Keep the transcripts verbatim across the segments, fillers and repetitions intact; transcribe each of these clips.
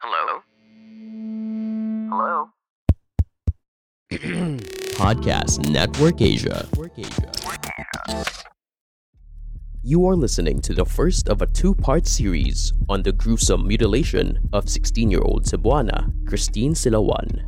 Hello? Hello? Podcast Network Asia. You are listening to the first of a two-part series on the gruesome mutilation of sixteen-year-old Cebuana, Christine Silawan.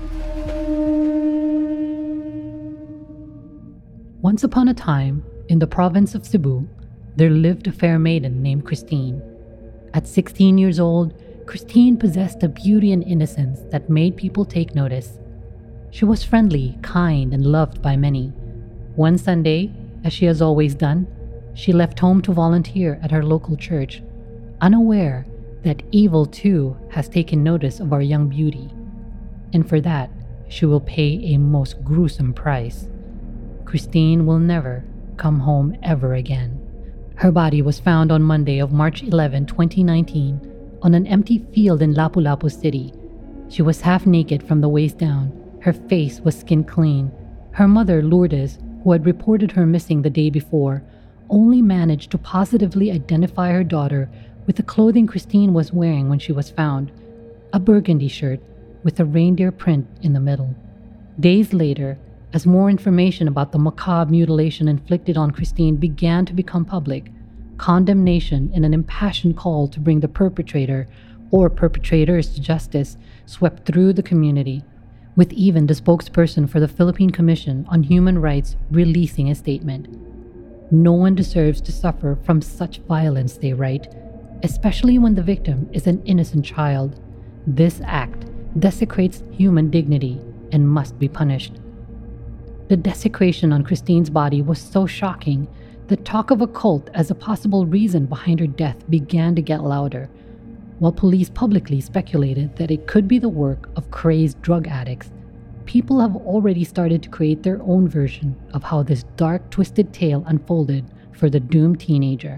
Once upon a time, in the province of Cebu, there lived a fair maiden named Christine. At sixteen years old, Christine possessed a beauty and innocence that made people take notice. She was friendly, kind, and loved by many. One Sunday, as she has always done, she left home to volunteer at her local church, unaware that evil too has taken notice of our young beauty. And for that, she will pay a most gruesome price. Christine will never come home ever again. Her body was found on Monday of March eleventh, twenty nineteen, on an empty field in Lapu-Lapu City. She was half naked from the waist down. Her face was skin clean. Her mother, Lourdes, who had reported her missing the day before, only managed to positively identify her daughter with the clothing Christine was wearing when she was found, a burgundy shirt with a reindeer print in the middle. Days later, as more information about the macabre mutilation inflicted on Christine began to become public, condemnation and an impassioned call to bring the perpetrator or perpetrators to justice swept through the community, with even the spokesperson for the Philippine Commission on Human Rights releasing a statement. No one deserves to suffer from such violence, they write, especially when the victim is an innocent child. This act desecrates human dignity and must be punished. The desecration on Christine's body was so shocking that talk of a cult as a possible reason behind her death began to get louder, while police publicly speculated that it could be the work of crazed drug addicts. People have already started to create their own version of how this dark, twisted tale unfolded for the doomed teenager.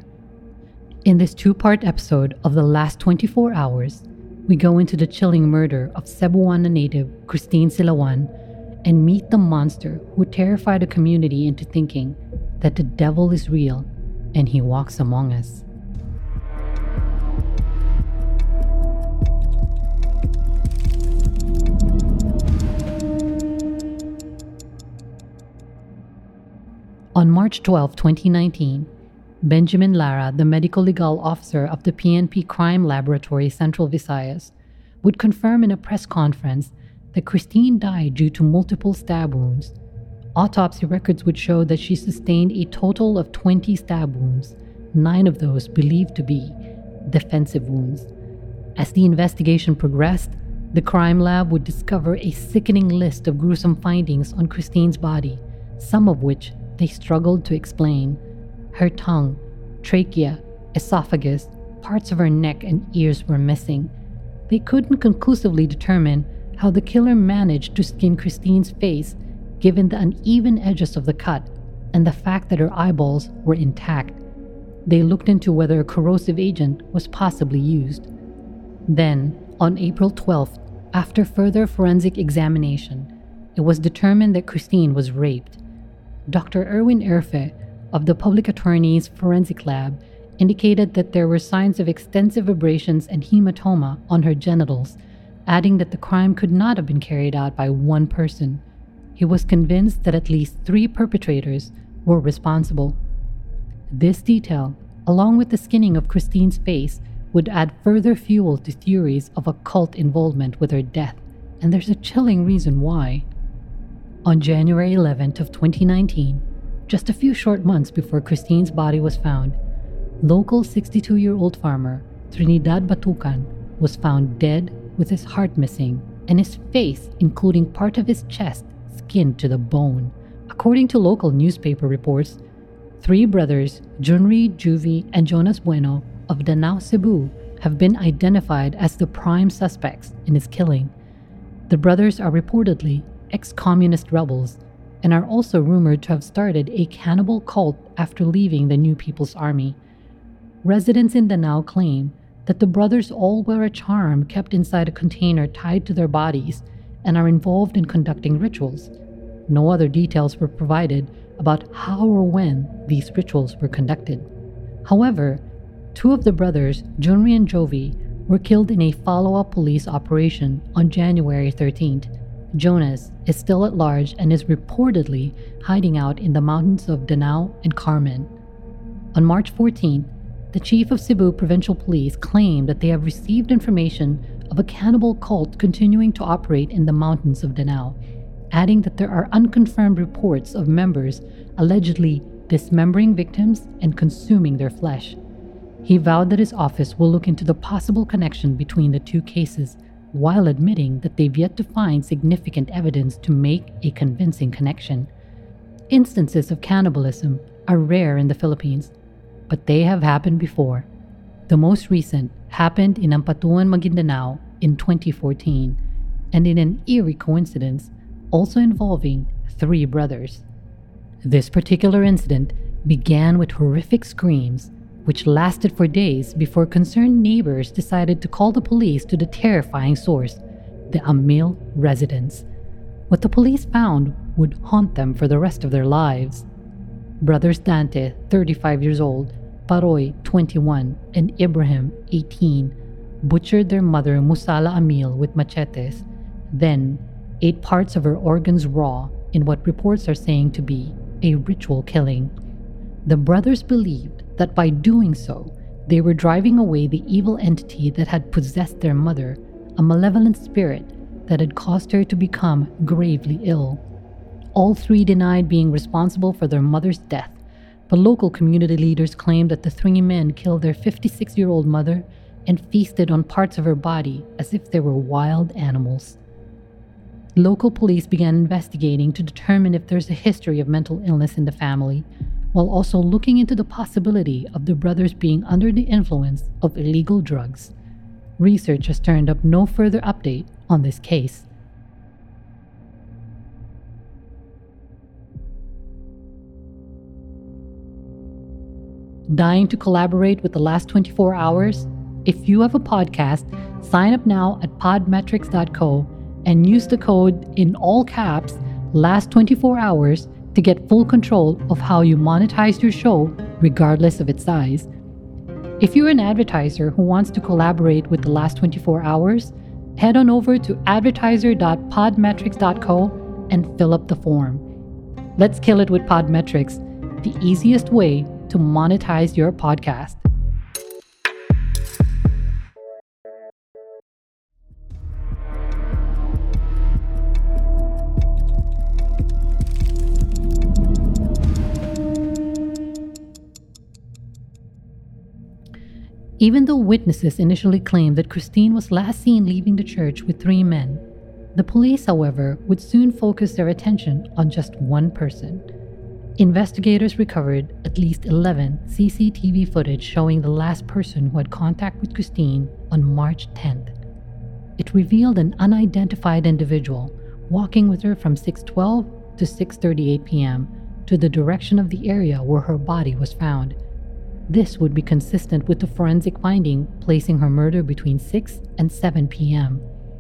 In this two-part episode of The Last twenty-four Hours, we go into the chilling murder of Cebuana native Christine Silawan and meet the monster who terrified a community into thinking that the devil is real and he walks among us. On March twelfth, twenty nineteen, Benjamin Lara, the medical legal officer of the P N P Crime Laboratory Central Visayas, would confirm in a press conference that Christine died due to multiple stab wounds. Autopsy records would show that she sustained a total of twenty stab wounds, nine of those believed to be defensive wounds. As the investigation progressed, the crime lab would discover a sickening list of gruesome findings on Christine's body, some of which they struggled to explain. Her tongue, trachea, esophagus, parts of her neck and ears were missing. They couldn't conclusively determine how the killer managed to skin Christine's face given the uneven edges of the cut and the fact that her eyeballs were intact. They looked into whether a corrosive agent was possibly used. Then, on April twelfth, after further forensic examination, it was determined that Christine was raped. Doctor Erwin Erfe of the Public Attorney's Forensic Lab indicated that there were signs of extensive abrasions and hematoma on her genitals, adding that the crime could not have been carried out by one person. He was convinced that at least three perpetrators were responsible. This detail, along with the skinning of Christine's face, would add further fuel to theories of occult involvement with her death, and there's a chilling reason why. On January eleventh of twenty nineteen, just a few short months before Christine's body was found, local sixty-two-year-old farmer Trinidad Batucan was found dead with his heart missing and his face, including part of his chest, skinned to the bone. According to local newspaper reports, three brothers, Junri, Juvie, and Jonas Bueno of Danao, Cebu, have been identified as the prime suspects in his killing. The brothers are reportedly ex-communist rebels and are also rumored to have started a cannibal cult after leaving the New People's Army. Residents in Danao claim that the brothers all wear a charm kept inside a container tied to their bodies and are involved in conducting rituals. No other details were provided about how or when these rituals were conducted. However, two of the brothers, Junri and Jovi, were killed in a follow-up police operation on January thirteenth. Jonas is still at large and is reportedly hiding out in the mountains of Danao and Carmen. On March fourteenth, the chief of Cebu Provincial Police claimed that they have received information of a cannibal cult continuing to operate in the mountains of Danao, adding that there are unconfirmed reports of members allegedly dismembering victims and consuming their flesh. He vowed that his office will look into the possible connection between the two cases, while admitting that they've yet to find significant evidence to make a convincing connection. Instances of cannibalism are rare in the Philippines, but they have happened before. The most recent happened in Ampatuan, Maguindanao in twenty fourteen, and in an eerie coincidence, also involving three brothers. This particular incident began with horrific screams, which lasted for days before concerned neighbors decided to call the police to the terrifying source, the Amil residence. What the police found would haunt them for the rest of their lives. Brothers Dante, thirty-five years old, Paroy, twenty-one, and Ibrahim, eighteen, butchered their mother Musala Amil with machetes, then ate parts of her organs raw in what reports are saying to be a ritual killing. The brothers believed that by doing so, they were driving away the evil entity that had possessed their mother, a malevolent spirit that had caused her to become gravely ill. All three denied being responsible for their mother's death, but local community leaders claimed that the three men killed their fifty-six-year-old mother and feasted on parts of her body as if they were wild animals. Local police began investigating to determine if there's a history of mental illness in the family, while also looking into the possibility of the brothers being under the influence of illegal drugs. Research has turned up no further update on this case. Dying to collaborate with The Last twenty-four Hours? If you have a podcast, sign up now at podmetrics dot co and use the code in all caps last twenty-four hours to get full control of how you monetize your show, regardless of its size. If you're an advertiser who wants to collaborate with The Last twenty-four Hours, head on over to advertiser dot podmetrics dot co and fill up the form. Let's kill it with Podmetrics, the easiest way to monetize your podcast. Even though witnesses initially claimed that Christine was last seen leaving the church with three men, the police, however, would soon focus their attention on just one person. Investigators recovered at least eleven C C T V footage showing the last person who had contact with Christine on March tenth. It revealed an unidentified individual walking with her from six twelve to six thirty-eight p.m. to the direction of the area where her body was found. This would be consistent with the forensic finding placing her murder between six and seven p.m.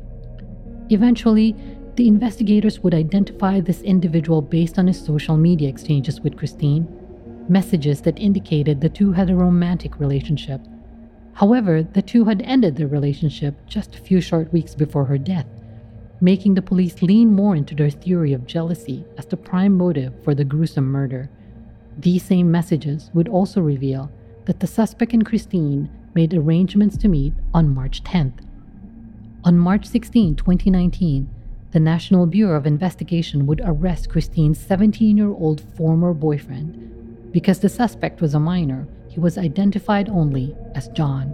Eventually, the investigators would identify this individual based on his social media exchanges with Christine, messages that indicated the two had a romantic relationship. However, the two had ended their relationship just a few short weeks before her death, making the police lean more into their theory of jealousy as the prime motive for the gruesome murder. These same messages would also reveal that the suspect and Christine made arrangements to meet on March tenth. On March sixteenth, twenty nineteen, the National Bureau of Investigation would arrest Christine's seventeen-year-old former boyfriend. Because the suspect was a minor, he was identified only as John.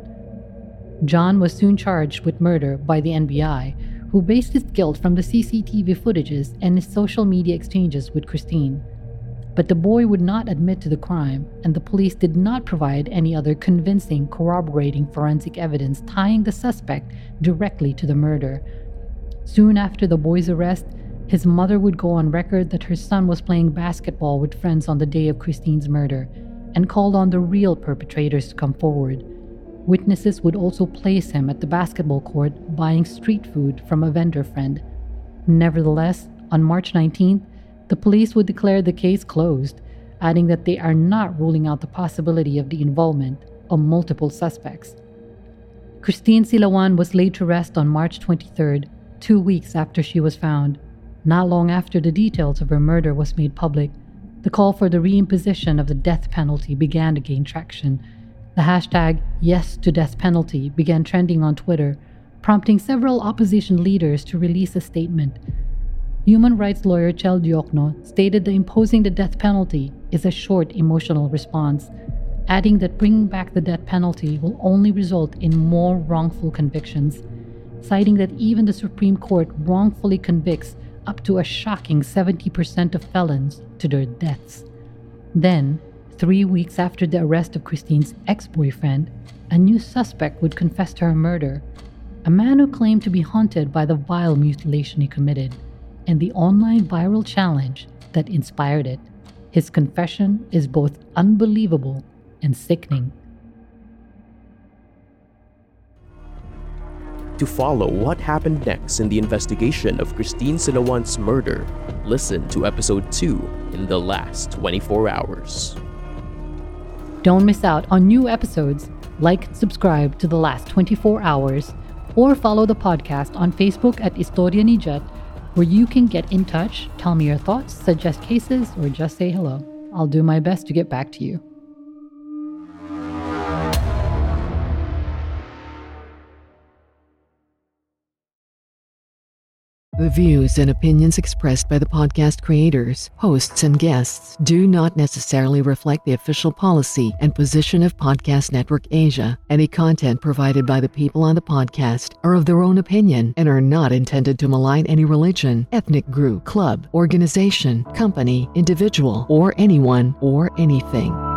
John was soon charged with murder by the N B I, who based his guilt from the C C T V footages and his social media exchanges with Christine. But the boy would not admit to the crime, and the police did not provide any other convincing corroborating forensic evidence tying the suspect directly to the murder. Soon after the boy's arrest, his mother would go on record that her son was playing basketball with friends on the day of Christine's murder, and called on the real perpetrators to come forward. Witnesses would also place him at the basketball court buying street food from a vendor friend. Nevertheless, on March nineteenth, the police would declare the case closed, adding that they are not ruling out the possibility of the involvement of multiple suspects. Christine Silawan was laid to rest on March twenty-third, two weeks after she was found. Not long after the details of her murder was made public, the call for the reimposition of the death penalty began to gain traction. The hashtag Yes to Death Penalty began trending on Twitter, prompting several opposition leaders to release a statement. Human rights lawyer Chel Diokno stated that imposing the death penalty is a short emotional response, adding that bringing back the death penalty will only result in more wrongful convictions, citing that even the Supreme Court wrongfully convicts up to a shocking seventy percent of felons to their deaths. Then, three weeks after the arrest of Christine's ex-boyfriend, a new suspect would confess to her murder, a man who claimed to be haunted by the vile mutilation he committed, and the online viral challenge that inspired it. His confession is both unbelievable and sickening. To follow what happened next in the investigation of Christine Silawan's murder, listen to episode two in the last twenty-four hours. Don't miss out on new episodes. Like and subscribe to The Last twenty-four Hours, or follow the podcast on Facebook at Historia ni Jet, where you can get in touch, tell me your thoughts, suggest cases, or just say hello. I'll do my best to get back to you. The views and opinions expressed by the podcast creators, hosts, and guests do not necessarily reflect the official policy and position of Podcast Network Asia. Any content provided by the people on the podcast are of their own opinion and are not intended to malign any religion, ethnic group, club, organization, company, individual, or anyone or anything.